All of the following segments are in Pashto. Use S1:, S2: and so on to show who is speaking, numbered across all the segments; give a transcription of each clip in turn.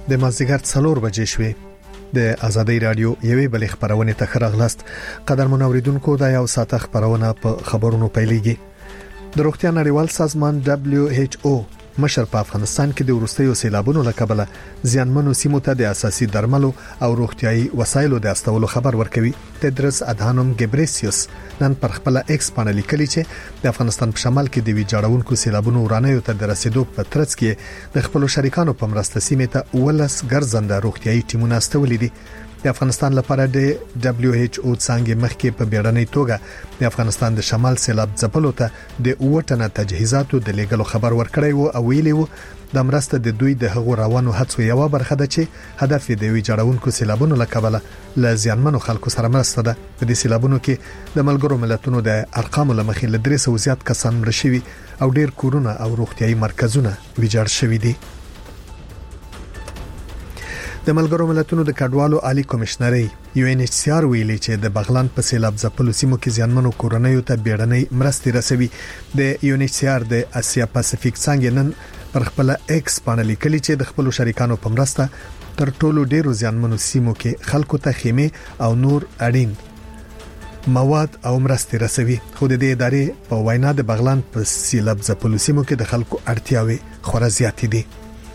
S1: د مازدیګر 4 بجې شوې. د ازادۍ رادیو یوې بلې خبرونه ته خراغلاست. قدرمن اوریدونکو دا یو ساعت خبرونه په خبرونو پیلېږي. د روغتیا نړیوال سازمان WHO مشر په افغانستان کې د وروستیو سیلابونو له کبله زیانمنو سیمو ته د اساسي درملو او روغتيایي وسایلو د استولو خبر ورکوي. تدرس ادهانوم ګبریسیوس نن پر خپل ایکس باندې لیکلي چې د افغانستان په شمال کې د ویجاړونکو سیلابونو ورانیو ته د رسیدو په ترڅ کې د خپل شریکانو په مرسته سیمه ته ولس ګرځنده روغتيایي ټیمونه استولې دي. د افغانستان لپاره د WHO څنګه مخکې په بیړنۍ توګه د افغانستان د شمال سیلاب ځپلو ته د اوټنه تجهیزاتو د لېګلو خبر ورکړی وو او ویلي وو د مرسته د دوی د هغو روانو هڅو یو برخه ده چې هدف د ویجاړونکو سیلابونو لکبله ل زیانمنو خلکو سره مرسته ده. په دې سیلابونو کې د ملګرو ملتونو د ارقامو لمخې ل 300 زیات کسان مړ شوي او ډیر کورونه او روغتيایي مرکزونه ویجاړ شوي دي. د ملګرو ملتونو د کډوالو عالی کمشنري UNHCR ویلي چې د بغلان په سیلاب ځپلو سیمو کې زیانمنو کورنیو ته بیړنۍ مرستې رسوي. د UNHCR د اسیا پاسفیک څنګه نن پر خپل ایکس باندې لیکلي چې د خپل شریکانو په مرسته تر ټولو ډیرو زیانمنو سیمو کې خلکو ته خیمه او نور اړین مواد او مرستې رسوي. خو د دې ادارې په وینا د بغلان په سیلاب ځپلو سیمو کې د خلکو اړتیاوي خورا زیاتې دي.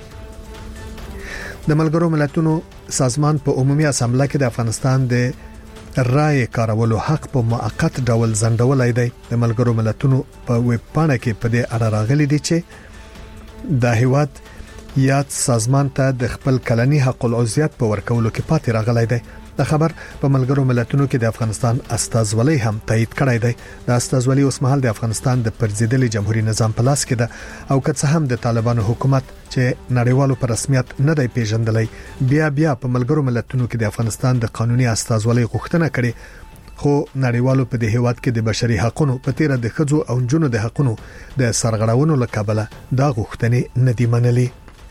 S1: د ملګرو ملتونو سازمان په عمومي اسامبله کې د افغانستان د رائے کارولو حق په موقت ډول ځنډولای دی. د ملګرو ملتونو په ویب پاڼه کې په دې اړه راغلي دي چې د هیواد یاد سازمان ته د خپل کلنی حق العضویت په ورکولو کې پاتې راغلی دی. د خبر په ملګرو ملتونو کې د افغانستان استازولۍ هم تایید کړی دی. د استازولۍ اوس مهال د افغانستان د پرزیدلي جمهوریت نظام په لاس کې ده او که څه هم د طالبانو حکومت چې نړیوالو په رسمیت نه دی پیژندلی بیا په ملګرو ملتونو کې د افغانستان د قانوني استازولۍ غوښتنه کړې، خو نړیوالو په دې هیواد کې د بشري حقوقو په تیر د ښځو او نجونو د حقوقو د سرغړونو لکبله دا غوښتنې نه دی منلي.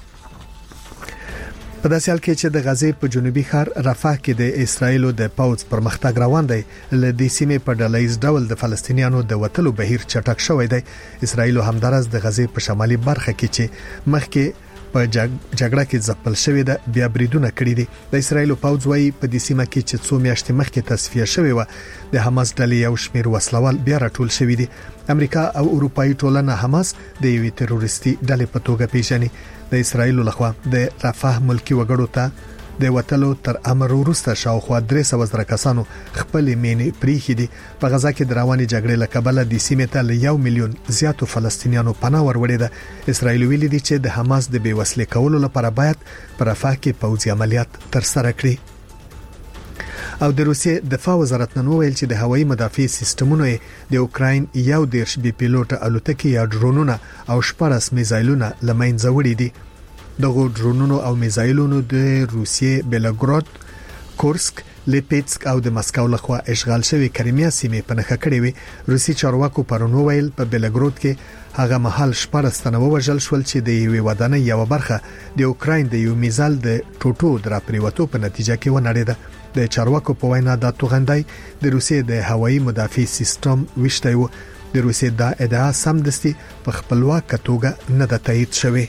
S1: په داسې حال کې چې د غزې په جنوبي ښار رفح کې د اسرایلو د پوځ پرمختګ روان دی، ل دې سیمې په ډلهیز ډول د فلسطینیانو د وټلو بهیر چټک شوی دی. اسرایلو همدارس د غزې په شمالي برخه کې چې مخکې په جګړه کې ځپل شوی ده بیا بریدونه کړی دي. د اسرایلو پوځ وايي په دې سیمه کې چې څو میاشتې مخکې تصفیه شوی و د حماس ډلې یو شمیر وسلوال بیا راټول شوی دي. امریکا او اروپאי ټولنه حماس د یوې تروریستي ډلې په توګه پیژني. د اسرایلو لخوا د رفح ملکی وګړو ته د وټلو تر امر وروسته شاوخوا 300 کسانو خپل مینې پریخي دي. په غزا کې د رواني جګړې لکبله د سیمې ته ل 1 میلیون زیاتو فلسطینیانو پناه وروړي ده. اسرایل ویلي دي چې د حماس د بیوسلې کولو لپاره باید پر رفح کې پوځي عملیات ترسره کړي. او د روسیې دفاع وزارت نن ویل چې د هوایي مدافع سیستمونو د اوکراین یو دیرش بي پیلوټ الوتکې یا ډرونونه او 14 میزایلونه لمنځه وړي دي. دغه ډرونونو او میزایلونو د روسیې بلګراد، کورسک، لیپیټسک او د مسکو لخوا اشغال شوی کریمیا سیمې په نخښه کړې وي. روسي چارواکو پرونو ویل په بلګراد کې هغه محل 14 تنه وژل شول چې د یوې ودانۍ یو برخه د اوکراین د یو میزایل د ټوټو درپریوتو په نتیجه کې ونړېده. د چارواکو په وینا دا توغندۍ د روسیې د هوایي مدافع سیستم وشته و. د روسیې دا ادعا سمدستي په خپلواک توګه نه ده تایید شوې.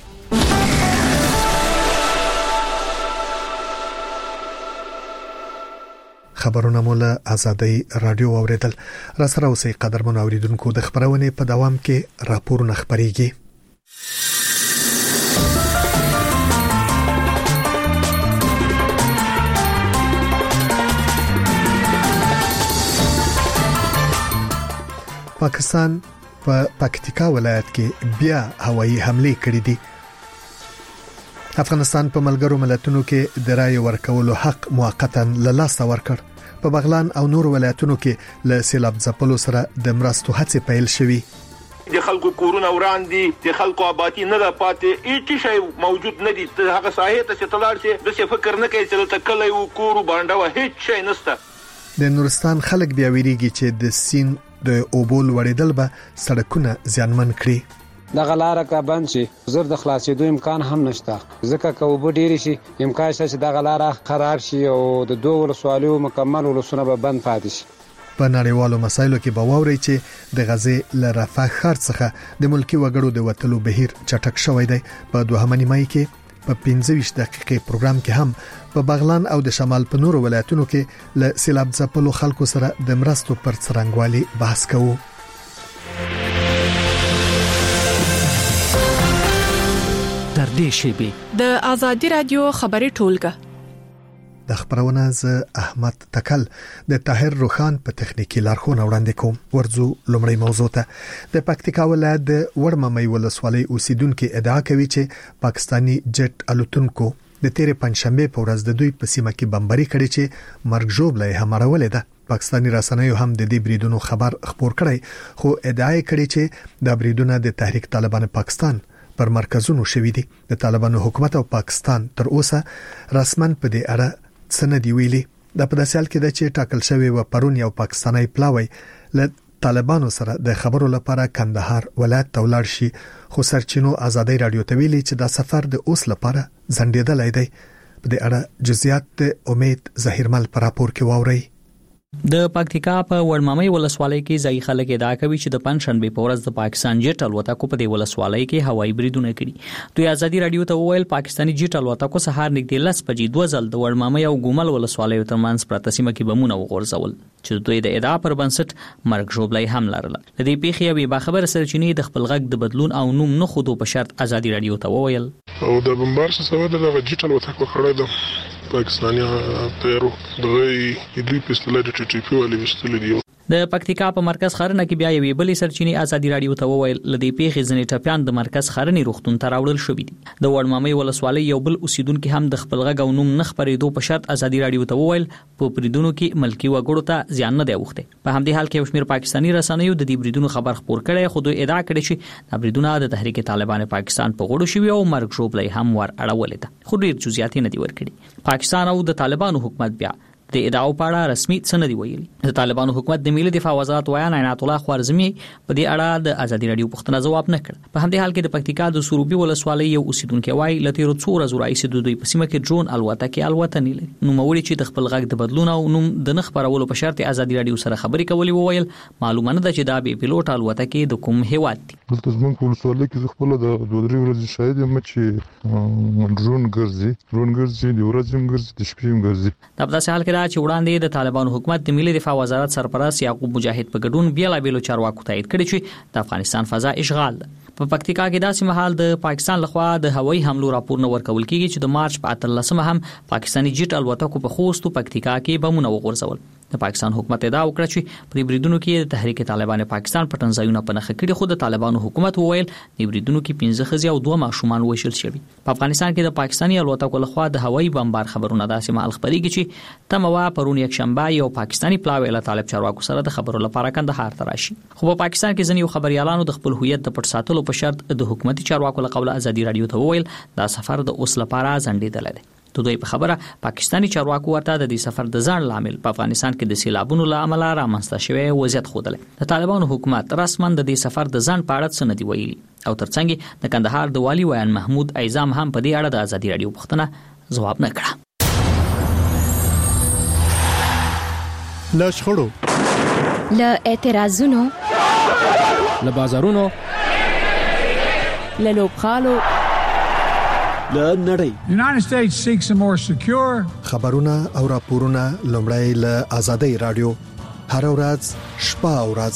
S1: خبرونه مولا ازادۍ رادیو اوریدل. را سره اوسې قدرمن اوریدونکو د خبرونه په دوام کې راپورونه خبريږي. پاکستان په پکتیکا ولایت کې بیا هوایي حمله کړې دي. افغانستان په ملګرو ملتونو کې د رائے ورکولو حق موقتا له لاسه ورکړ. په بغلان او نور ولایتونو کې له سیلاب ځپلو سره د مرستو هڅې پیل شوې.
S2: د خلکو کورونه وران دي، د خلکو آبادی نه ده پاتې، هیڅ شی موجود نه دي. هغه ساحه ته چې تلار شي د څه فکر نه کوي چې ته کله یو کور باندې هیڅ شی نشته.
S1: د نورستان خلک بیا ویریږي چې د سین د اوبول وړیدل به سړکونه زیانمن کړي.
S3: د غلاره کا بند شي زر د خلاصېدو امکان هم نشته، ځکه که وب ډیر شي امکان شته چې د غلاره خراب شي او د دوه ولسوالیو مکمل ولسونه به بند پاتې شي.
S1: په نړیوالو مسایلو کې به واوري چې د غزې ل رفح ښار څخه د ملکی وګړو د وټلو بهیر چټک شوی دی. په 2 مای کې په 15 دقیقې پروګرام کې هم په بغلان او د شمال په نورو ولایتونو کې له سیلاب ځپلو خلکو سره د مرستو پر څرنګوالي بحث کوو.
S4: در دې شیبه
S5: د ازادي رادیو خبري ټولګه
S1: د خبرونه ز احمد تکل د طاهر روخان په تخنیکی لارښوونه وړاندې کوم. ورځو لومړی موضوع ته. د پکتیکا ولایت د وړممۍ ولسوالۍ اوسیدونکو ادعا کوي چې پاکستانی جټ الوتونکو د تیرې پنځشنبه په ورځ د دوی په سیمه کې بمباري کړې چې مرګ ژوبله یې هماړولې ده. پاکستانی رسنیو هم د دې بریدونو خبر خبر کړی، خو ادعا کړې چې د بریدونو د تحریک طالبان پاکستان پر مرکزونو شوې دي. د طالبانو حکومت او پاکستان تر اوسه رسمن په دې اړه څه نه دی ویلي. د په داسې حال کې د چې ټاکل شوی و پرون یو پاکستانی پلاوی له طالبانو سره د خبرو لپاره کندهار ولایت ته ولاړ شي، خو سرچینو ازادي رادیو ته ویلي چې دا سفر د اوس لپاره ځنډېدلی دی. په دې اړه جزئیات د امید ظهیرمل پر راپور کې واوري.
S4: د پکتیکا په وړممۍ ولسوالۍ کې ځای خلک ادعا کوي چې د پنځشنبه په ورځ د پاکستان جټ الوتکو په دې ولسوالۍ کې هوایي بریدونه کړي. دوی ازادي رادیو ته وویل پاکستانی جټ الوتکو سهار نږدې 10 بجې 2 ځل د وړممۍ او ګومل ولسوالیو ترمنځ پراته سیمه کې بمونه وغورځول چې دوی د ادعا پر بنسټ مرګ ژوبلې هم لرله. د دې پیښې یوې باخبره سرچینې د خپل غږ د بدلون او نوم نه خودو په شرط ازادي رادیو ته وویل
S6: او د بمبار څخه د جټ الوتکو خړې ده پاکستاني پیرو دغه دوی په اصطلاح د ټي پی والی وستل دي.
S4: د پکتیکا په مرکز خارنه کې بیا یوې بلې سرچینې ازادي رادیو ته وویل لدې پیښې ځنې ټپيان د مرکز خارني روغتون ته راوړل شوې دي. د وړممۍ ولسوالۍ یو بل اوسیدونکو هم د خپل غږ او نوم نه خبرېدو په شرط ازادي رادیو ته وویل په بریدونو کې ملکی وګړو ته زیان نه دی اوخته. په همدې حال کې یو شمېر پاکستانی رسنیو د دې بریدونو خبر خبر کړي، خو دوی ادعا کړې چې د بریدونو د تحریک طالبان پاکستان په غوړو شوی او مرګ ژوبلې هم ور اړولې ده، خو ډېر جزئیات نه دي ورکړي. پاکستان او د طالبانو حکومت بیا د ادعاو په اړه رسمي څه نه دی ویلي. د طالبانو حکومت د ملي دفاع وزارت ویان عنایت الله خوارزمي په دې اړه د ازادي رادیو پوښتنه ځواب نه کړ. په همدې حال کې د پکتیکا د سروبي ولسوالۍ یو اوسیدونکو وایي لته څو ورځې راځي د دوی په سیمه کې ډرون الوتکې الوتنې لري. نو موري چې د خپل غږ د بدلون او نوم د نخ خبرولو په شرط ازادي رادیو سره خبرې کولې وویل معلومه نه ده چې دا به پیلوټ الوتکې د کوم هیواد دي.
S6: دلته زموږ په ولسوالۍ کې خپل د 2-3 ورځې شاید یم چې ډرون ګرځي د ورځې ګرځي د شپې ګرځي.
S4: په داسې حال کې دا چې وړاندې د طالبانو حکومت د ملي دفاع وزارت سرپرست یعقوب مجاهد په ګډون بیلابېلو چارواکو تایید کړی چې د افغانستان فضا اشغال ده. په پکتیکا کې داسې مهال د پاکستان لخوا د هوایي حملو راپور نه ورکول کیږي چې د مارچ په 18 هم پاکستانی جټ الوتکو په خوست پکتیکا کې بمونه وغورځول. د پاکستان حکومت ادعا وکړه چې په بریدونو کې د تحریک طالبان پاکستان پټنځایونه په نخښه کړي، خو د طالبانو حکومت وویل د بریدونو کې 15 ښځې او 2 ماشومان وژل شوي. په افغانستان کې د پاکستاني الوتکو لخوا د هوایي بمبار خبرونه داسې مال خبرېږي چې تموا پرون یک شنبه یو پاکستاني پلاوی له طالب چارواکو سره د خبرو لپاره کندهار ته راشي. خو په پاکستان کې ځینې خبريالانو د خپل هویت د پټ ساتلو په شرط د حکومتي چارواکو له قوله ازادي رادیو ته وویل دا سفر د اوس لپاره ځنډېدل دی. دوی په خبره پاکستانی چارواکو ورته د دې سفر د ځان لامل په افغانستان کې د سیلابونو لامل رامنځته شوی وضعیت خوده. د طالبانو حکومت رسماً د دې سفر د ځان په اړه څه نه دی ویلي او ترڅنګ د کندهار د والی ویان محمود ایزام هم په دې اړه د ازادي رادیو پوښتنه ځواب نه کړ.
S1: له شخړو،
S7: له اعتراضونو،
S8: له بازارونو،
S7: له لوبخالو،
S8: لنړۍ.
S9: United States seeks a more secure
S1: خبرونه او راپورونه لومړی له ازادي رادیو هر ورځ شپه او ورځ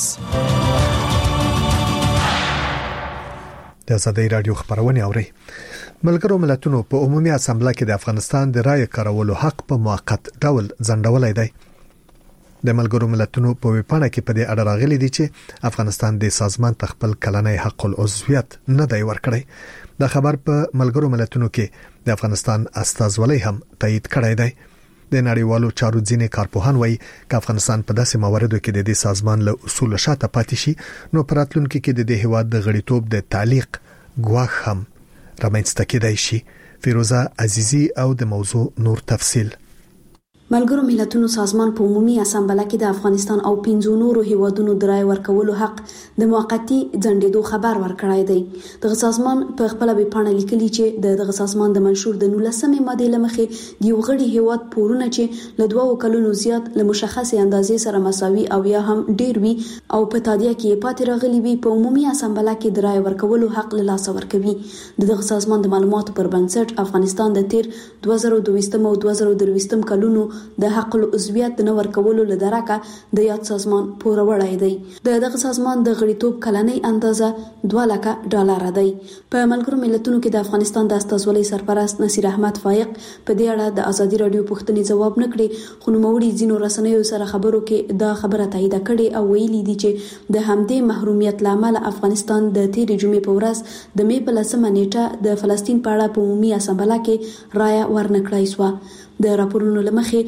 S1: د ازادي رادیو خبرونه اوري. ملګرو ملتونو په عمومي اسامبله کې د افغانستان د رای کارولو حق په موقت ډول ځنډولای دی. د ملګرو ملتونو په ویپاڼه کې په دې اړه راغلي دي چې افغانستان د سازمان تخپل کلنۍ حق العضویت نه دی ورکړی. دا خبر په ملګرو ملتونو کې د افغانستان استازولۍ هم تایید کړی دی. د نړیوالو چارو ځینې کارپوهان وایي چې افغانستان په داسې مواردو کې د دې سازمان له اصول شاته پاتې شي نو پراتلونکو کې د دې هیواد د غړیتوب د تعلیق ګواښ هم رامنځته کېدای شي. فیروزه عزیزی او د موضوع نور تفصیل.
S10: ملګرو ملتونو سازمان په عمومي اسامبله کې د افغانستان او 15 نورو هیوادونو د رای ورکولو حق د موقتی ځنډېدو خبر ورکړی دی. د سازمان په خپل ویبپاڼه لیکلي چې د سازمان د منشور د 19مې ماده لمخې د یو غړي هیواد پورونه چې له 2 کلونو زیات له مشخصه اندازې سره مساوي او یا هم ډیر وي او په تادیه کې پاتې راغلي وي په عمومي اسامبله کې د رای ورکولو حق له لاسه ورکوي. د سازمان د معلوماتو پر بنسټ افغانستان د تیر 2022 او 2023 کلونو د حق العضویت د نور کولو لدرکه د یاد سازمان پوره وړای دی. دغه سازمان د غړیتوب کلنۍ اندازه $2,00,000 دی. په ملګرو ملتونو کې د افغانستان د استازولۍ سرپرست نصیر احمد فائق په دې اړه د ازادي رادیو پوښتنې جواب نکړي، خو نوموړي ځینو رسنیو سره خبرو کې دا خبره تایید کړې او ویلي دي چې د همدې محرومیت لامل افغانستان د تیرې جمعې په ورځ د مې په 10مه نیټه د فلسطین په اړه په عمومي اسامبله کې رائے ورنکړای شو. د راپورونو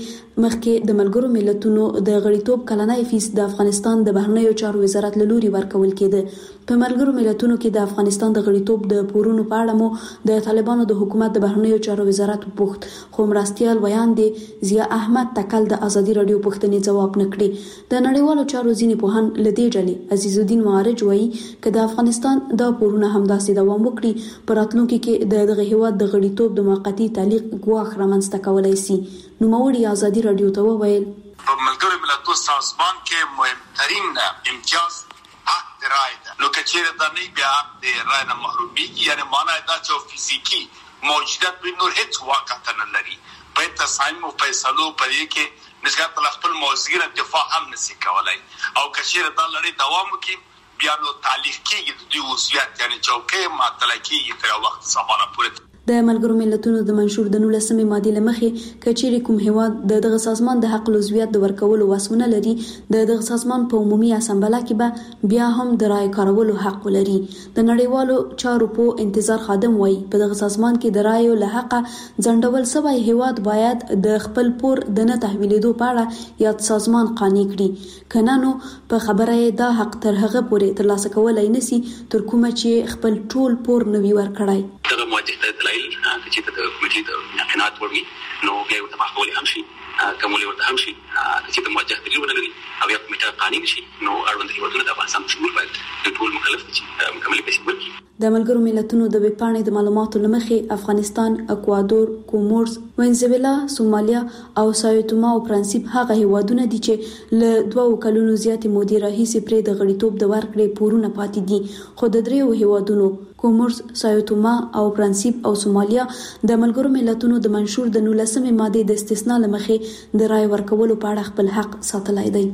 S10: مخکې د ملګرو ملتونو د غړیتوب کلنۍ فیس د افغانستان د بهرنیو چارو وزارت له لوري ورکول کېده. په ملګرو ملتونو کې د افغانستان د غړیتوب د پورونو په اړه مو د طالبانو د حکومت د بهرنیو چارو وزارت پوښت، خو مرستيال ویاندې ضیا احمد تکل د ازادي رادیو پوښتنې جواب نکړي. د نړیوالو چارو ځینې پوهان لدې ډلې عزیز الدین معارج وایي چې د افغانستان د پورونه همداسې دوام وکړي، په راتلونکي کې دغه هیواد د غړیتوب د موقتی تعلیق ګواښ رامنځته کولای شي. نوموړي ازادي رادیو ته وویل
S11: په ملګرو ملتونو سازمان کې مهمترین امتیاز حق د رای ده، نو کچېره د نه بیا د رای نه محرومیږي، یعنی معنی دا چې فزیکی موجودیت به نور هیڅ واقعیت نه لري. په تصمیم او فیصلو په دې کې نسبت له خپل موضوع دفاع هم نشي کولای، او کچېره دا لړۍ دوام وکړي بیا نو تعلیق کېږي د وضعیت، یعنی چوکۍ معطله کېږي تر وخت زمانه پورې.
S10: د ملګرو ملتونو د منشور د 19مې ماده لمخې کچېری کوم هیواد دغه سازمان د حق العضویت د ورکولو وسونه لري، دغه سازمان په عمومي اسامبله کې به بیا هم د رای کارولو حق لري. د نړیوالو چارو په انتظار خادم وایي په دغه سازمان کې د رای له حق ځنډول شوی هیواد باید د خپل پور د نه تحویلېدو په اړه یاد سازمان قانع کړي، کنه نو په خبره دا حق تر هغه پورې ترلاسه کولای نشي تر کومه چې خپل ټول پور نوي ورکړای.
S12: دغه موجهه دلایل چې د کمیټې د قناعت وړي نو بیا ورته محکمه هم شي کومولي ورته هم شي چې د موجهه دلیل ونلري او یا کمیټه قانوني شي نو اړوند هیوادونه د افغانستان شمول باید د ټول مکلف دي چې مکمل پیسې ورکړي.
S10: د ملګرو ملتونو د ویبپاڼې د معلوماتو لمخې افغانستان، اکوادور، کومورز، وینزویلا، سومالیا او ساو او پرنسیپ هغه هیوادونه دي چې له 2 کلونو زیاتې مودې راهیسې پرې د غړیتوب د ورکړې پورونه پاتې دي، خو د دریو هیوادونو کومورز، ساو او پرنسیپ او سومالیا د ملګرو ملتونو د منشور د 19مې ماده د استثناء لمخې د رای ورکولو په اړه خپل حق ساتلای دی.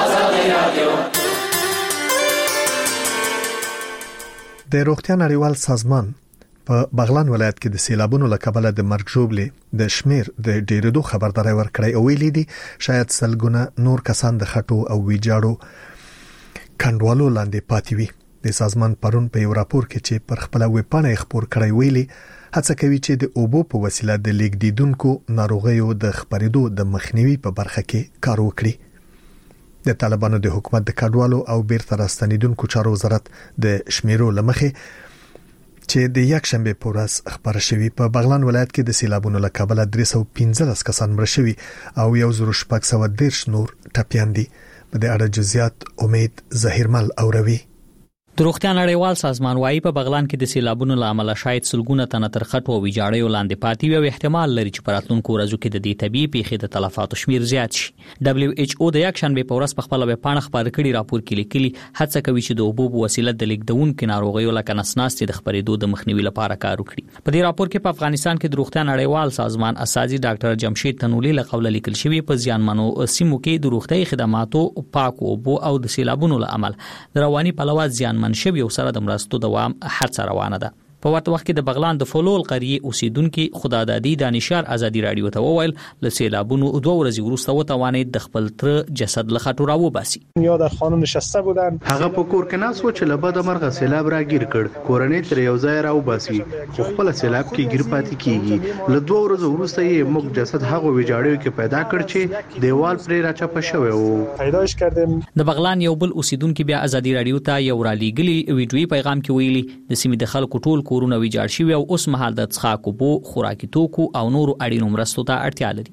S1: د روغتیا نړیوال سازمان په بغلان ولایت کې د سیلابونو له کبله د مرګ ژوبلې د شمیر د ډیرېدو خبرداري ورکړی او ویلي دي شاید سلګونه نور کسان د خټو او ویجاړو کندوالو لاندې پاتې وي. د سازمان پرون په یو راپور کې چې پر خپل ویبپاڼه خبر کړی ویلي هڅه کوي چې د اوبو په وسیله د لیکدیدونکو ناروغیو د خبرېدو د مخنیوي په برخه کې کار وکړي. د طالبانو د حکومت د کډوالو او بیرته راستنیدونکو چارو وزارت د شمیرو لمخې چې د یک شنبه په ورځ خبر شوی په بغلان ولایت کې د سیلابونو له کبله 315 کسان مړ شوي او 1610 نور ټپيان دي. په دې اړه جزئیات امید ظهیرمل اوروي.
S4: د روغتیا نړیوال سازمان وايي په بغلان کې د سیلابونو لامل شاید سلګونه تنه تر خټو او ویجاړیو لاندې پاتې وي او احتمال لري چې په راتلونکو ورځو کې د دې طبيعي پیښې د تلفاتو شمیر زیات شي. WHO د یک شنبه په ورځ په خپل ویبپاڼه خبر کړي راپور کې لیکلي هڅه کوي چې د اوبو په وسیله د لیکدونکو ناروغیو لکه نسناستي د خبرېدو د مخنیوي لپاره کار وکړي. په دې راپور کې په افغانستان کې د روغتیا نړیوال سازمان اساسي ډاکټر جمشید تنولی له قوله لیکل شوی په زیانمنو سیمو کې د روغتي خدماتو پاک اوبو او د سیلابونو لامل د رواني پلوات زیانمن شوی او سره د مرستو دوام هڅه روانه ده. په ورته وخت کې د بغلان د فلول قريه اوسیدونکو خدادادي دانشار ازادي رادیو ته وویل ل سیلابونو 2 ورځې وروسته وتوانید د خپل تر جسد له خټو راو باسي.
S13: یا در خانه نشسته بودن،
S14: هغه په کور کې ناس و چې له بده مرغه سیلاب راګیر کړ، کورنۍ تر یو ځای راو باسي خو خپل سیلاب کې ګیر پاتې کیږي. له 2 ورځې وروسته یې موږ جسد هغه ویجاړیو کې پیدا کړ چې دیوال پرې راچپه شوی و.
S13: پیداش کردیم.
S4: د بغلان یو بل اوسیدونکو بیا ازادي رادیو ته یو را لېګلی ویډیوي پیغام کې ویلي د سیمې د خلکو ټول کورونه ویجاړ شوي او اوس مهال د څښاک اوبو، خوراکي توکو او نورو اړینو مرستو ته اړتیا لري.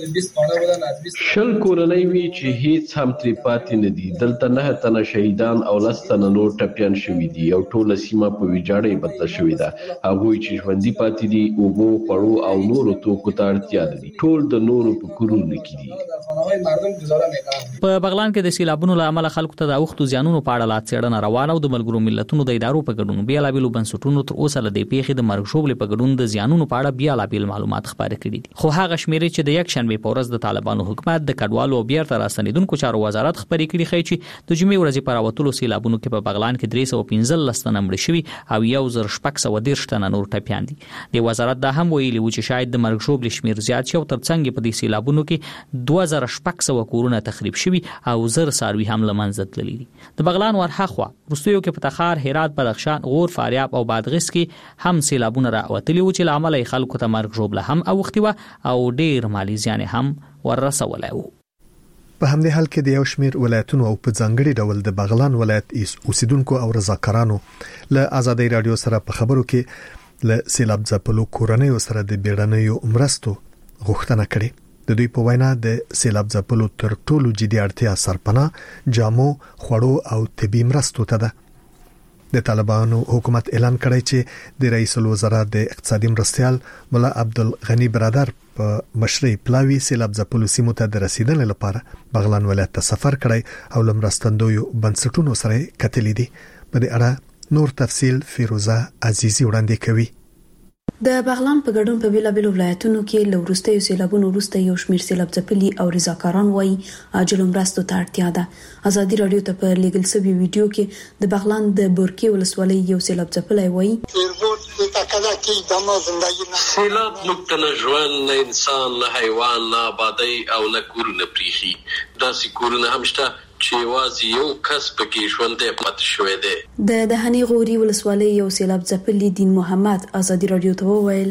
S15: شل کورنۍ وی چې هیڅ هم ترې پاتې نه دي. دلته 9 تنه شهیدان او 10 تنه نور ټپیان شوي دي او ټوله سیمه په ویجاړۍ بدله شوې ده. هغوی چې ژوندي پاتې دي اوبو، خوړو او نورو توکو ته اړتیا لري. ټول د نورو په کورونو کې دي.
S4: په بغلان کې د سیلابونو له امله خلکو ته د اوښتو زیانونو په اړه لا څېړنه روانه او د ملګرو ملتونو د ادارو په ګډون بیلابېلو بنسټونو تر اوسه له دې پیښې د مرګ ژوبلې په ګډون د زیانونو په اړه بیلابېل معلومات خپاره کړي دي. خو هغه شمیرې چې د یکشنبې په ورځ د طالبانو حکومت د کډوالو او بیرته راستنیدونکو چارو وزارت خپرې کړي ښیي چې د جمعې ورځې په راوتلو سیلابونو کې په بغلان کې 315 تنه مړه شوي او 1613 تنه نور ټپیان دي. د وزارت دا هم ویلي و چې شاید د مرګ ژوبلې شمیر زیات شي او ترڅنګ په دې سیلابونو کې 2600 کورونه تخریب شوي او زر څاروي هم له منځه تللي دي. د بغلان ورهاخوا وروستیو کې په تخار، هرات، بدخشان، غور، فاریاب او بادغیس کې هم سیلابونه راوتلي و چې له امله خلکو ته مرګ ژوبله هم اوښتې وه او ډېر مالي زیان هم ورسولی و.
S1: په همدې حال کې د یو شمیر ولایتونو او په ځانګړي ډول د بغلان ولایت اوسیدونکو او رضاکارانو له ازادي رادیو سره په خبرو کې له سیلاب ځپلو کورنیو سره د بیړنیو مرستو غوښتنه کړې. د دوی په وینا د سیلاب ځپلو تر ټولو جدي اړتیا سرپناه، جامو، خوړو او طبي مرستو ته ده. د طالبانو حکومت اعلان کړی چې د رئیس الوزرا د اقتصادي مرستيال مولا عبدالغنی برادر په مشرۍ پلاوی سیلاب ځپلو سیمو ته د رسیدنې لپاره بغلان ولایت ته سفر کړی او لمرستندویو بنسټونو سره کتلې دي. په دې اړه نور تفصیل فیروزه عزیزی وړاندې کوي.
S10: د بغلان په ګډون په بیلابېلو ولایتونو کې له وروستیو سیلابونو وروسته یو شمېر سیلاب ځپلي او رضاکاران وایي عاجل مرستو ته اړتیا ده. ازادي رادیو ته په لیږل شوي ویډیو کې د بغلان د بورکې ولسوالۍ یو سیلاب ځپلی وایي
S15: سیلاب موږ ته نه ژوند، نه انسان، نه حیوان، نه آبادی او نه کورونه پریخي. داسې کورونه هم شته چې یوازې یو کس پکې ژوندی پاتې شوی دی.
S10: د دهنی غوري ولسوالۍ یو سیلاب ځپلي دین محمد ازادي رادیو ته وویل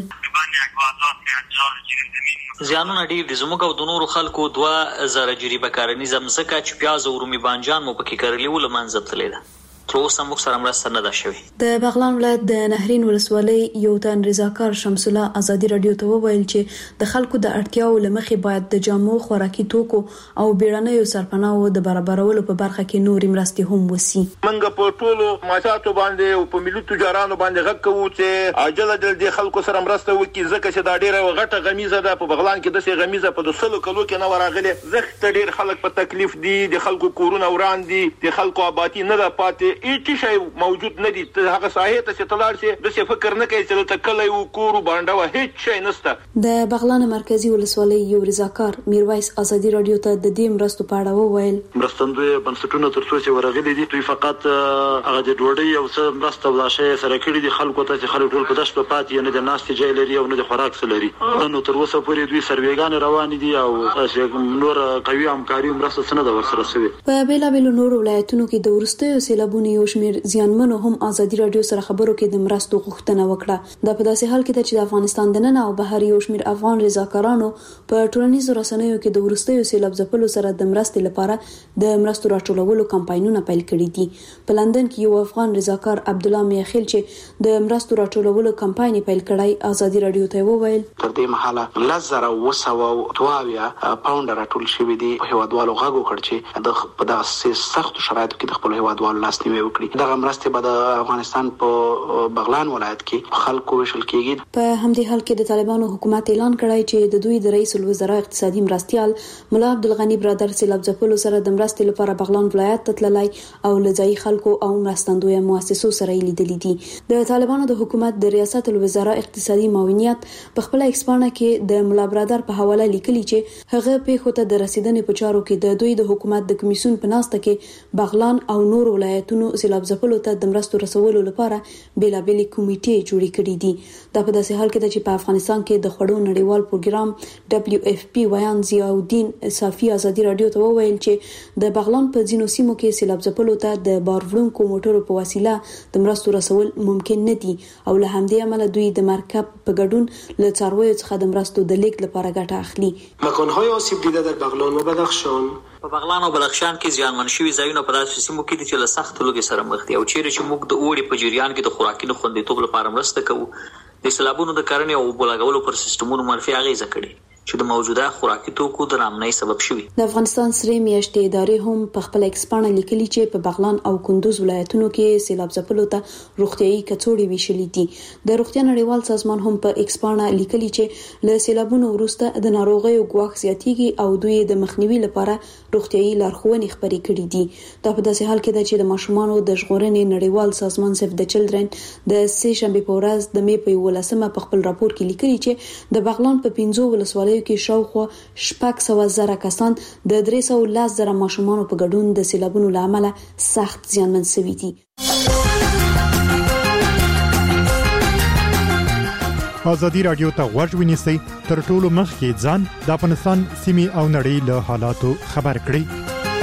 S16: زیانونه ډیر دي. زموږ او د نورو خلکو 2000 جریبه کارنیزه مځکه چې پیاز او رومي بانجان مو پکې کرلي و له منځه تللې ده. تر اوسه موږ سره مرسته نه ده شوې.
S10: د بغلان ولایت د نهرین ولسوالۍ یو تن رضاکار شمس الله ازادي رادیو ته وویل چې د خلکو د اړتیاو لمخې باید د جامو، خوراکي توکو او بیړنیو سرپناهو د برابرولو په برخه کې نورې مرستې هم وسی.
S2: منګه په ټولو ماچاتو باندې او په ملي تجارانو باندې غږ کوو چې عاجله د خلکو سره مرسته وکړي، ځکه چې دا ډیره غټه غمیزه ده. په بغلان کې د سي غمیزه په 200 کلو کې نه ورغله. زخت ډیر خلک په تکلیف دي، د خلکو کورونه وران دي، د خلکو آبادی نه ده پاتې. هیڅ شی موجود نه دي. هغه ساحه ته چې تلار شي د څه فکر نه کوي چې ته کله یو کور باندې هیڅ شی نشته.
S10: د بغلان مرکزی ولسوالۍ یو رضاکار میرویس ازادي رادیو ته د دې مرستو په اړه وویل
S17: مرستندوی بنسټونه تر څو چې ورغلي دي دوی فقط هغه د ډوډۍ او څه مرسته ولاشه سره کړی دي. خلکو ته چې خلک ټول په دشت په پاتې نه د ناستې ځای لري او نه د خوراک څه لري. نو تر اوسه پورې دوی سروېګان روان دي او نور قوي همکاري مرسته څنګه د ورسره شوی.
S10: په بیلابېلو نورو ولایتونو کې د ورستیو سیلابونو یو شمېر زیانمنو هم ازادي رادیو سره خبرو کې د مرستو غوښتنه وکړه. دا په داسې حال کې ده چې د افغانستان دننه او بهر یو شمېر افغان رضاکارانو په ټولنیزو رسنیو کې د ورستیو سیلاب ځپلو سره د مرستې لپاره د مرستو راټولولو کمپاینونه پیل کړي دي. په لندن کې یو افغان رضاکار عبدالله میخیل چې د مرستو راټولولو کمپاین پیل کړی ازادي رادیو ته وویل
S14: تر دې مهاله 1922 پاونډ راټول شوی دي. په هیوادوالو غږ وکړ چې په داسې سختو شرایطو کې د خپل هیوادوالو لاسنیوي وکړي. دغه مرستې به د افغانستان په بغلان ولایت کې خلکو وشل کېږي.
S10: په همدې حال کې د طالبانو حکومت اعلان کړی چې د دوی د رئیس الوزرا اقتصادي مرستيال مولا عبدالغنی برادر سیلاب ځپلو سره د مرستې لپاره بغلان ولایت ته تللی او لځای خلکو او مرستندوی مؤسسو سره لیدلې دي. د طالبانو د حکومت د ریاست الوزرا اقتصادي معاونیت په خپل ایکسپانه کې د مولا برادر په حواله لیکلي چې هغه پیښو ته د رسیدنې په چارو کې د دوی د حکومت د کمیسیون په ناسته کې بغلان او نور ولایتونو سیلاب ځپلو ته د مرستو رسولو لپاره بیلابېلې کمیټې جوړې کړې دي. دا په داسې حال کې ده چې په افغانستان کې د خوړو نړیوال پروګرام WFP ویان ضیاءالدین صافی ازادي رادیو ته وویل چې د بغلان په ځینو سیمو کې سیلاب ځپلو ته د باروړونکو موټرو په وسیله د مرستو رسول ممکن نه دي او له همدې امله دوی د مرکب په ګډون له څارویو څخه د مرستو د لیږد لپاره ګټه اخلي.
S18: مکان‌های آسیب دیده در بغلان و بدخشان
S16: په بغلان او بلخشان کې زیانمن شوي ځایونه په داسې سیمو کې دي چې له سخت لوږې سره مخ دي او چیرې چې موږ د اوړي په جریان کې د خوراکي نه خوندیتوب لپاره مرسته کوو د سیلابونو د کرنې او اوبو لګولو پر سیستمونو منفي اغیزه کړي چې د موجوده خوراکي توکو د نامنۍ سبب شوي.
S10: د افغانستان سره میاشتې ادارې هم په خپل ایکسپانه لیکلي چې په بغلان او کندوز ولایتونو کې سیلاب ځپلو ته روغتيایي کڅوړې ویشلې دي. د روغتیا نړیوال سازمان هم په ایکسپانه لیکلي چې له سیلابونو وروسته د ناروغیو ګواښ زیاتېږي او دوی د مخنیوي لپاره روغتيایي لارښوونې خبرې کړې دي. دا په داسې حال کې ده چې د ماشومانو د ژغورنې نړیوال سازمان سیف د چلډرن د سه شنبه په ورځ د می په 18 په خپل راپور کې لیکلي چې د بغلان په 15 ولسوالیو کې شاوخوا 600,000 کسان د 310,000 ماشومانو په ګډون د سیلابونو له امله سخت زیانمن شوي دي.
S18: ازادي رادیو ته غوږ ونیسئ تر ټولو مخکې ځان د افغانستان سیمې او نړۍ له حالاتو خبر کړئ.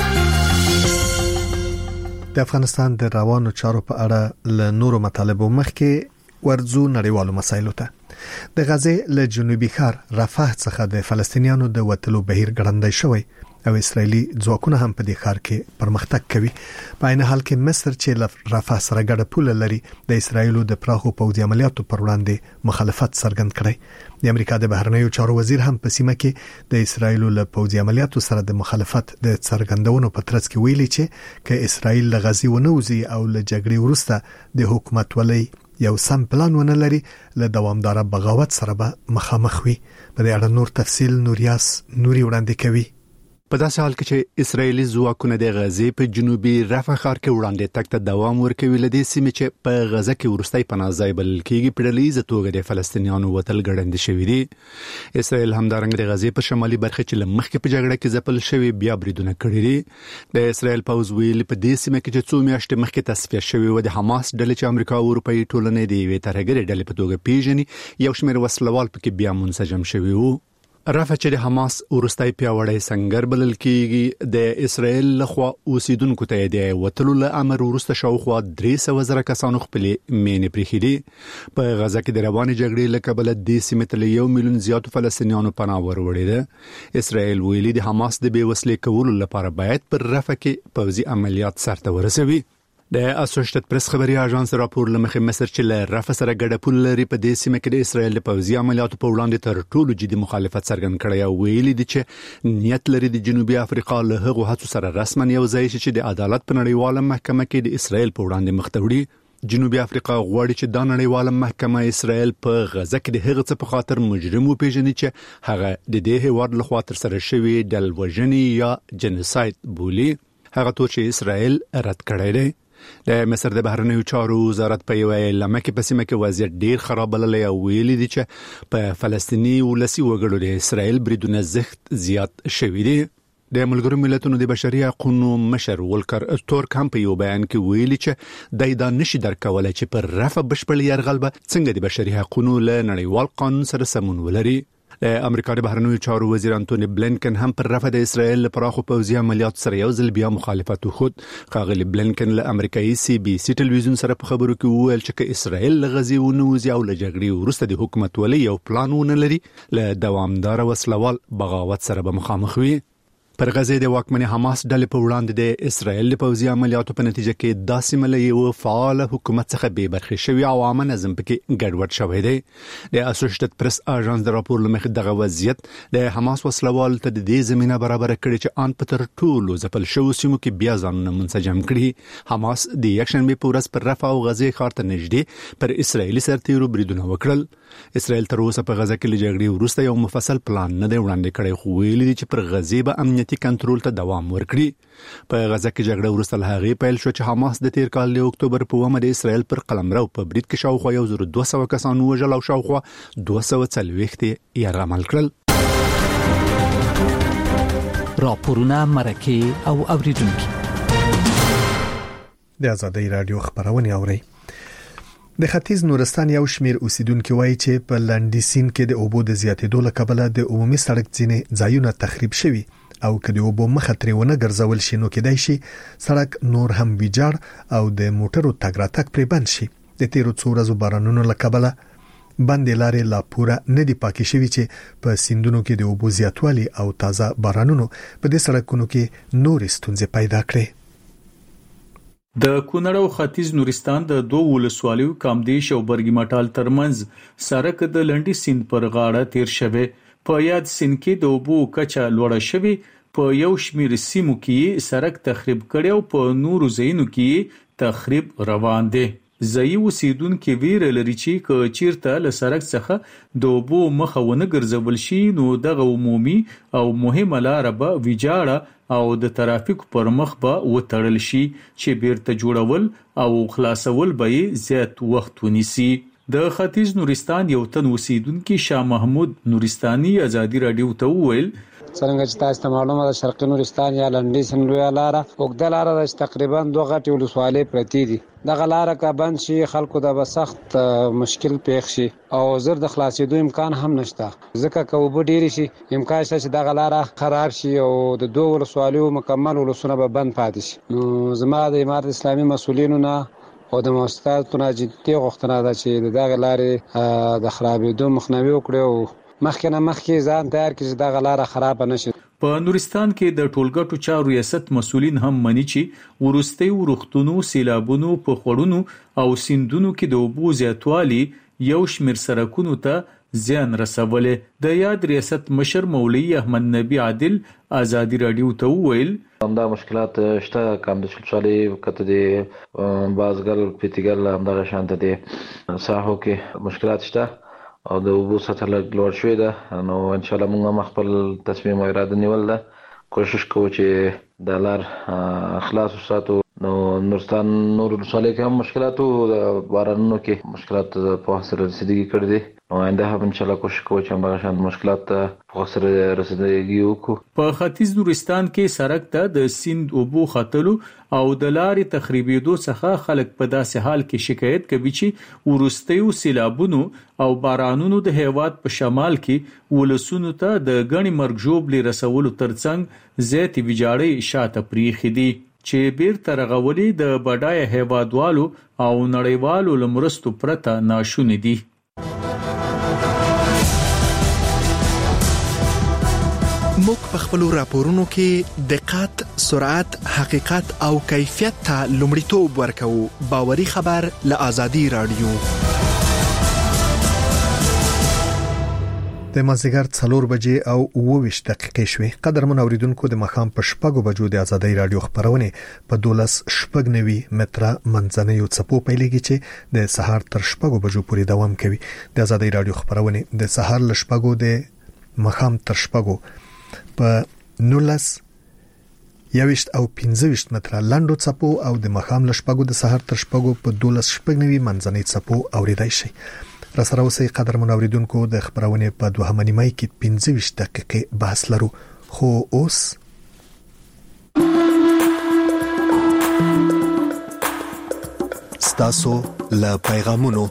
S1: د افغانستان د روانو چارو په اړه له نورو مطالبو مخکې ورځو نړیوالو مسایلو ته. د غزې له جنوبي ښار رفح څخه د فلسطینیانو د وټلو بهیر ګړندی شوی او اسرایلی ځواکونه هم په دې ښار کې پرمختګ کوي. په عین حال کې مصر چې رفح سره ګډه پوله لري د اسرایلو د پراخو پوځي عملیاتو پر وړاندې مخالفت څرګند کړی. د امریکا د بهرنیو چارو وزیر هم په سیمه کې د اسرایلو له پوځي عملیاتو سره د مخالفت د څرګندونو په ترڅ کې ویلي چې که اسرایل له غزې ونوځي او له جګړې وروسته د حکومت ولې یو سم پلان ونه لري له دوامدار بغاوت سره به مخامخ وي. په دې اړه نور تفصیل نوریاس نوري وړاندې کوي.
S19: په داسې حال کې چې اسرایلی ځواکونه د غزې په جنوبي رفح ښار کې وړاندې تک ته دوام ورکوي لدې سیمې چې په غزه کې ورستۍ پناه ځای بلل کېږي په ډلهییزه توګه د فلسطینیانو وتل ګړندي شوي دي. اسرایل همدارنګه د غزې په شمالي برخه کې لمخکې په جګړه کې ځپل شوی بیا بریدونه کړي دي. د اسرایل پوځ ویلي په دې سیمه کې چې څو میاشتې مخکې تصفیه شوی و د حماس ډلې چې امریکا او اروپאי ټولنې د یوې ترهګرې ډلې په توګه پیژني یو شمېر وسلوال پکې بیا منسجم شوی وو. رفح چې د حماس ورستۍ پیاوړی سنگر بلل کېږي د اسرایل لخوا اوسیدونکو ته د وټلو له امر وروسته شاوخوا 300,000 کسانو خپل مینې پرېښې دي. په غزه کې د روانې جګړې له کبله د سیمې ته 1 میلیون زیاتو فلسطینیانو پناه وروړې ده. اسرایل ویلي د حماس د بې وسلې کولو لپاره باید پر رفح کې پوځي عملیات سرته ورسوي. د اسوسییټډ پریس خبري اژانس راپور لمخې مصر چې له رفح سره ګډه پول لري په دې سیمه کې د اسرایل د پوځي عملیاتو په وړاندې تر ټولو جدي مخالفت څرګند کړی او ویلي دي چې نیت لري د جنوبي افریقا له هغو هڅو سره رسما یو ځای شي چې د عدالت په نړیواله محکمه کې د اسرایل په وړاندې مخ ته وړي. جنوبي افریقا غواړي چې د نړیواله محکمه اسرایل په غزه کې د هغه څه په خاطر مجرم وپیژني چې هغه د دې هیواد لخوا تر سره شوی ډلوژنې یا جنوساید بولي. هغه تور چې اسرایل رد کړی دی. د مصر د بهرنیو چارو وزارت په یو اعلامیه کې په سیمه کې وضعیت ډیر خراب بللی او ویلي دي چې په فلسطیني ولسي وګړو د اسرایل بریدونه زیات شوي دي. د ملګرو ملتونو د بشري حقوقو مشر ولکر تورک هم په یو بیان کې ویلي چې دای دا نشي درکولای چې پر رفح بشپړ یرغل به څنګه د بشري حقوقو له نړیوال قانون سره سمون ولري. د امریکا د بهرنیو چارو وزیر انټونی بلینکن هم پر رفح د اسرایل لپاره خو پوځي عملیات سره یو ځل بیا مخالفت وکړ. خاغلی بلینکن له امریکایي CBC ټلویزیون سره په خبرو کې وویل چې اسرایل له غزې ونوځي او له جګړې وروسته د حکومت ولې یو پلان ونه لري له دوامدار وسلوال بغاوت سره به مخامخ وي. پر غزې د واکمنې حماس ډلې په وړاندې د اسرایل د پوځي عملیاتو په نتیجه کې داسې ملي او فعال حکومت څخه بې برخې شوی او عامه نظم پکې ګډوډ شوی دی. د اسوسییټډ پریس اژانس د راپور لمخې دغه وضعیت د حماس وسلوال ته د دې زمينه برابر کړي چې ان په تر ټولو ځپل شو سیمو کې بیا ځانونه منسجم کړي. حماس د یکشنبه په ورځ پر رفح او غزې ښار ته نږدې پر اسرایلی سرتیرو بریدونه وکړل. اسرایل تر اوسه په غزه کې له جګړې وروسته یو مفصل پلان نه دی وړاندې کړی خو ویلي دي چې پر غزې به امنیتي کنټرول ته دوام ورکړي. په غزه کې جګړه وروسته له هغې پیل شو چې حماس د تیر کال د اکتوبر په 1 د اسرایل پر قلمرو په برید کې شاوخوا 1200 کسان وژل او شاوخوا 240 یې عمل کړل.
S20: راپورونه مرکه او اوریدونکو
S1: د آزادۍ رادیو خبرونه اوري. د ختیځ نورستان یو شمیر اوسیدونکو وایي چې په لنډیسین کې د اوبو د زیاتېدو له کبله د عمومي سړک ځینې ځایونه تخریب شوي او کله اوبو مخه ترونه ګرځول شي نو کېدای شي سړک نور هم ویجاړ او د موټرو تګ راتګ پرې بند شي. د تیرو څو ورځو بارانونو له کبله باندې لارې لا پوره نه دی پاکي شوی چې په سیندونو کې د اوبو زیاتوالی او تازه بارانونو په دې سړکونو کې نور ستونزې پیدا کړې.
S21: د کونړ او ختیځ نورستان د دوه ولسوالیو کامدیش او برګی مټال ترمنځ سړک د لنډي سیند پر غاړه تیر شوی. په یاد سیند کې د اوبو کچه لوړه شوی. په یو شمیر سیمو کې سړک تخریب کړي او په نورو ځایونو کې تخریب روان دي. ځایي اوسیدونکو ویره لري چې که چیرته له سړک څخه د اوبو مخه ونه ګرځول شي نو دغه عمومي او مهمه لار به ویجاړه او د ترافیک پر مخ به وتړل شي چې بیرته جوړول او خلاصول به زیات وخت ونیسي. د ختیځ نورستان یو تن اوسیدونکو شاه محمود نورستاني ازادي رادیو ته وویل
S3: څنګه چې تاسو ته معلومه ده شرقي نورستان یا لنډي سیند لویه لاره اوږده لاره ده تقریبا 2 غټې ولسوالۍ پرتې دي. دغه لاره که بند شي خلکو ته به سخت مشکل پیښ شي او زر د خلاصېدو امکان هم نشته ځکه که اوبه ډېرې شي امکان شته چې دغه لاره خراب شي او د 2 ولسوالیو مکمل ولسونه به بند پاتې شي. نو زما د امارت اسلامي مسؤلینو نه او د مؤسساتو نه جدي غوښتنه ده چې دغه لارې د خرابېدو مخنیوي وکړي او مخکې ځان تیار کړي چې دغه لاره خراب نشي.
S21: په نورستان کې د ټولګټو چارو ریاست مسؤلین هم مني چې ورستي ورختونو سیلابونو په خړونو او سیندونو کې د اوبو زیاتوالی یو شمیر سرکونو ته زیان رسولې. د یاد ریاست مشر مولوی احمد نبی عادل ازادي رادیو ته وویل
S22: همدا مشکلات شته کم د شلشالي کته دي بازګل پیتګل همدا شانت دي ساحو کې مشکلات شته او د اوبو سطح لوړ شوې ده. نو ان شاء الله موږ خپل تصمیم او اراده نیول ده کوشش کوو چې د لار خلاص وساتو. نو نورستان نور ولسوالۍ کې هم مشکلات او بارانونو کې مشکلات په سره رسیدګي کړې دي. نو آینده هم ان شاء الله کوشش کوو چې همغه شان مشکلات په سره رسیدګي وکړو.
S21: په ختیځ نورستان کې سړک ته د سیند اوبو خطلو او د لارې تخریبېدو څخه خلک په داسې حال کې شکایت کوي چې ورستیو سیلابونو او بارانونو د هیواد په شمال کې ولسونو ته د غني مرګ ژوبلې رسولو ترڅنګ زیاتې ویجاړې شاته پریخي دي چې بیرته رغولې د بډایه هیوادوالو او نړیوالو لمرستو پرته ناشونې دي.
S23: موږ په خپل راپورونو کې دقت، سرعت، حقیقت او کیفیت ته لومړیتوب ورکوو. باوري خبر له آزادي رادیو.
S1: د مازیګر 4 بجې او 22 دقیقې شوې. قدرمن اوریدونکو د مخام په شپږو بجو د آزادۍ رادیو خبرونه په 12:90 متره منځنیو څپو پیلېږي چې د سهار تر شپږو بجو پورې دوام کوي. د آزادۍ رادیو خبرونه د سهار ل شپږو د مخام تر شپږو په 19 یوشت او 15 متره لاندو څپو او د مخام ل شپږو د سهار تر شپږو په 12:90 منځنۍ څپو اوریدای شي. را سره اوسئ قدرمن اوریدونکو د خبرونه په 2 نیمه کې 15 دقیقې بحث لرو. خو اوس
S23: ستاسو له پیغامونو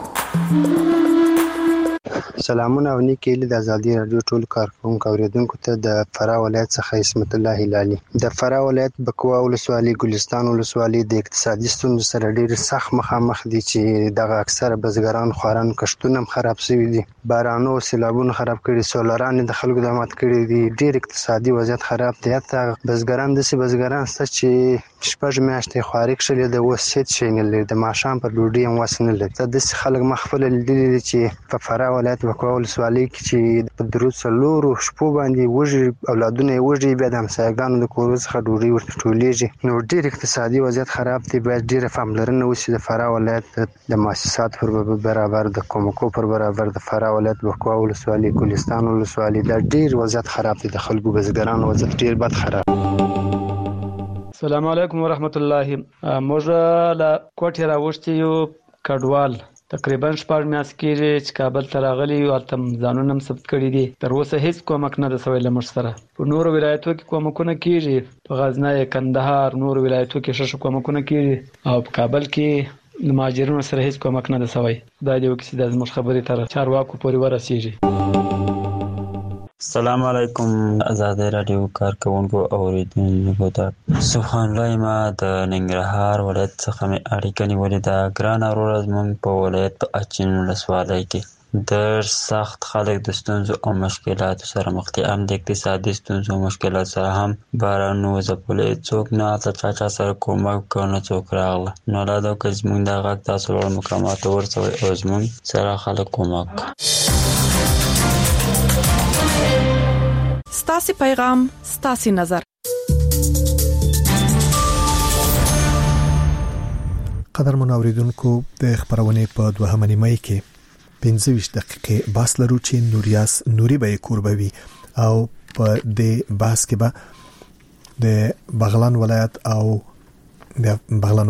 S24: سلامونه او نیکی له آزادي رادیو ټول کارکونکو اوریدونکو ته د فراه ولایت څخه اسمت الله هلالي. د فراه ولایت بکوا ولسوالۍ ګلستان ولسوالۍ د اقتصادي ستونزو سره ډېر سخت مخامخ دي چې دغه اکثره بزګران خواران کښتونه هم خراب شوي دي. بارانو سیلابونو خراب کړي، سولران د خلکو د مات کړي دي. ډېر اقتصادي وضعیت خراب دی. حتی بزګران داسې بزګران شته چې شپږ میاشتې خواري کښلې د اوس هېڅ شی نه لري، د ماښام پر ډوډۍ هم وس نه لري. داسې خلک ما خپله لیدلي دي چې په فراه ولایت بکوا ولسوالۍ کې چې په درود څلورو شپو باندې وږي اولادونه یې وږي، بیا د همسایګانو د کورو څخه ډوډۍ ورته ټولېږي. نو ډېر اقتصادي وضعیت خراب دی. باید ډېره پاملرنه وشي د فراه ولایت د مؤسسات پر برابر، د کومکو پر برابر. د فراه ولایت بکوا ولسوالۍ ګلستان ولسوالۍ دا ډېر وضعیت خراب دی. د خلکو بزګرانو وضعیت ډېر بد خراب.
S25: السلام علیکم ورحمت الله. موږ له کوټې راوښتي یو کډوال تقریبا 4 میاشتې کېږي چې کابل ته راغلي یو، هلته ځانونه هم ثبت کړي دي. تر اوسه هیڅ کومک نه ده سوی له موږ سره. په نورو ولایتو کې کومکونه کېږي، په غزنی، کندهار، نورو ولایتو کې ښه کومکونه کېږي، او په کابل کې د مهاجرینو سره هیڅ کومک نه ده سوی. خدای دې وکړي چې دا زموږ خبرې تر چارواکو پورې ورسېږي.
S26: السلام علیکم آزادۍ رادیو کارکونکو اوریدونکو ته سبحان الله. ما د ننګرهار ولایت څخه مې اړیکه نیولې ده. ګرانه وروره زموږ په ولایت په اچین ولسوالۍ کې ډېر سخت خلک د ستونزو او مشکلاتو سره مخ دي. هم د اقتصادي ستونزو او مشکلاتو سره هم باران نه وځپلی، څوک نه هلته چا سره کومک وکړ نه څوک راغله. نو الله دې وکړي زموږ دا غږ تاسو لوړ مقاماتو ورسوئ او زموږ سره خلک کومک وکړي.
S5: ستاسې پیغام ستاسې نظر.
S1: قدرمن اوریدونکو د خبرونه په 2 مې کې 25 دقیقې باس لرو چې نوریاس نوري به کوربوي او په دې باس کې به د بغلان ولایت او د بغلان